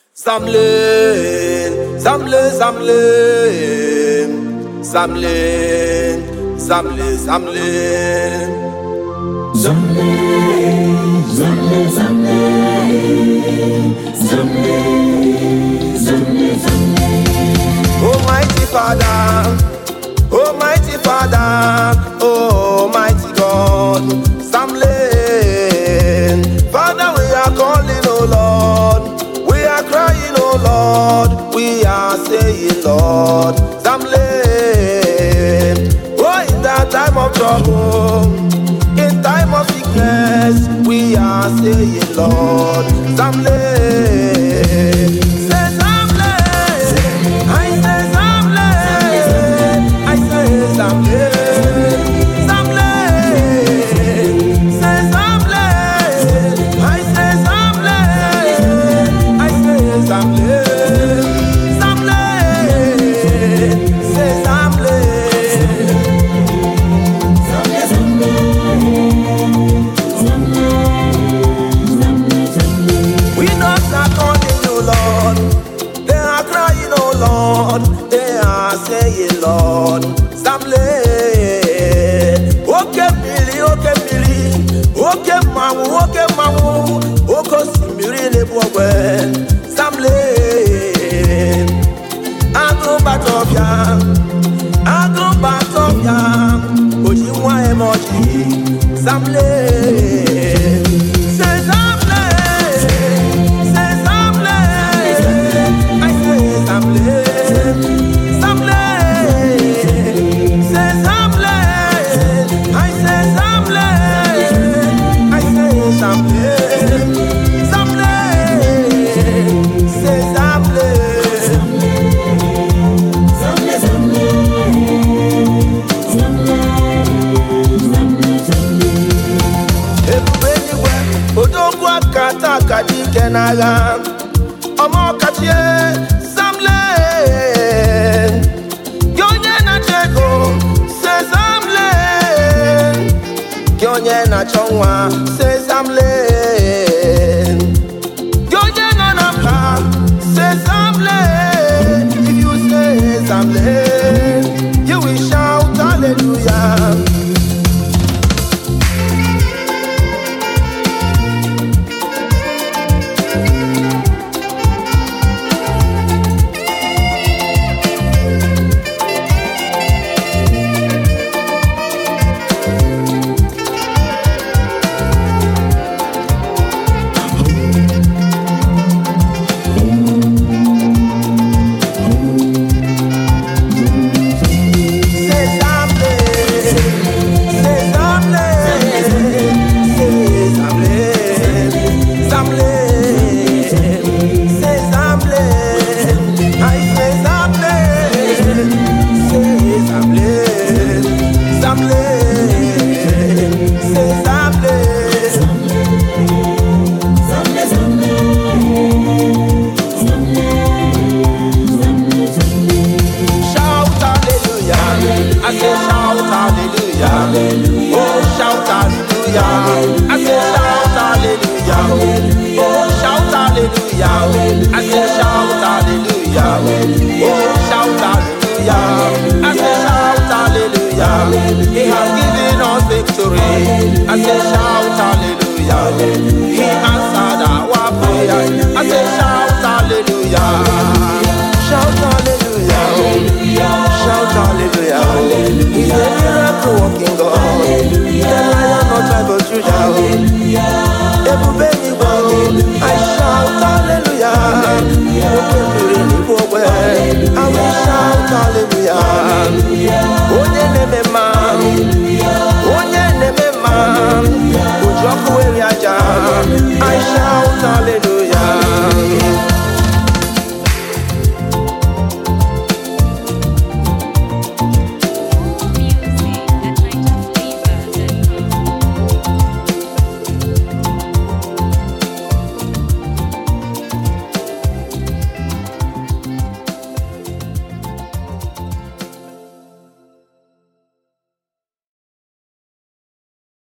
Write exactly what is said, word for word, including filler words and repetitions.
Zamlin, Zamlin, Zamlin, Zamlin, Zamlin, Zamlin. Zamlin, Zamlin, Zamlin, Zamlin, Zamlin, Zamlin. Almighty Father, Almighty Father, Almighty God, Zamlin. Father, we are calling, oh Lord. We are crying, oh Lord. We are saying, Lord, Zamlin. Oh, in that time of trouble, in time of sickness, we are saying, Lord, Zamlin. Say Zamlin. I say Zamlin. I say Zamlin. Zamlin. Say Zamlin. I say Zamlin. I say Zamlin. Zamlin. Say Zamlin. We not are calling you, Lord. They are crying, oh Lord. They are saying, Lord, Zamlin. Okay, Billy, okay, Billy. Okay, Mamu, okay, Mamu. Okay, Simiri, Lebogwen. Zamlin. Agro Batofia. Agro Batofia. Ojiwa emoji. Zamlin. Say Zamlin. Say Zamlin. I say Zamlin. Zamlin. Say Zamlin. I say Zamlin. I say Zamlin. Zamlin. Say Zamlin. Odogwa kata kadike naga Omo katie Zamlin. Gyonye na chego Se Zamlin. Gyonye na chongwa Se Zamlin. Gyonye na namka Se Zamlin. If you say Zamlin, you will shout hallelujah. He has given us victory. I say shout hallelujah. He answered our prayer. I say shout hallelujah. Shout hallelujah. Shout hallelujah. He's a miracle working God.